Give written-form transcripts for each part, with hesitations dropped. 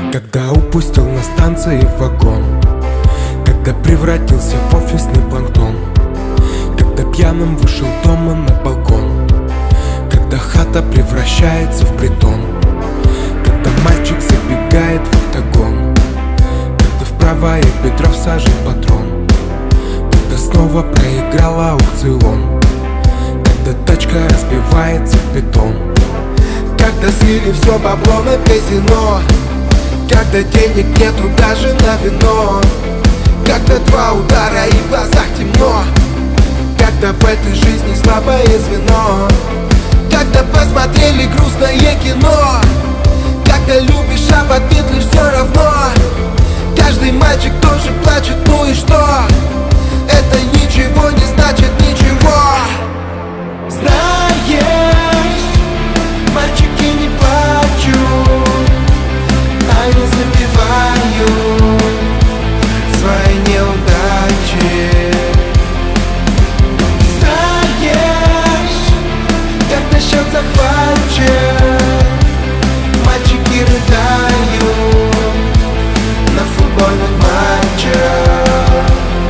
Когда упустил на станции вагон, когда превратился в офисный планктон, когда пьяным вышел дома на балкон, когда хата превращается в притон, когда мальчик забегает в октагон, когда в правое бедро всажен патрон, когда снова проиграл аукцион, когда тачка разбивается в бетон, когда слили все бабло на казино, когда денег нету даже на вино, когда два удара и в глазах темно, когда в этой жизни слабое звено, когда посмотрели грустное кино, когда любишь, а в ответ лишь все равно. Каждый мальчик тоже плачет, ну и что? Это ничего не значит ничего. Знаешь, мальчики не плачут, они забивают свои неудачи. Знаешь, когда счет захвачен, мальчики рыдают на футбольных матчах.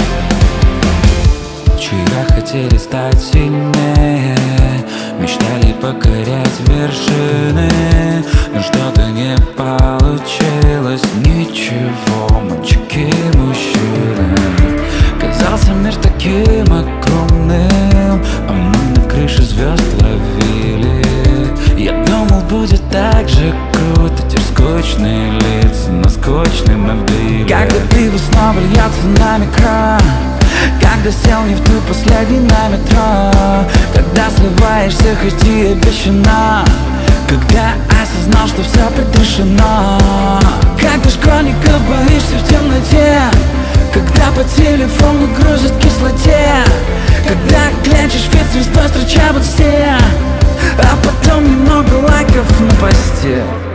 Вчера хотели стать сильнее, мечтали покорять вершины, но что-то не получилось. Ничего, мальчики, мужчины. Казался мир таким огромным, а мы на крыше звезд ловили. Я думал, будет так же круто, теперь скучные лица на скучной мобиле. Когда пиво снова льется на микро, когда сел не в ту последний на метро, когда сливаешься, хоть и обещано, когда осознал, что все предрешено, когда школьников боишься в темноте, когда по телефону грузят в кислоте, когда клянчишь фит звездой, встреча в инсте, а потом немного лайков на посте.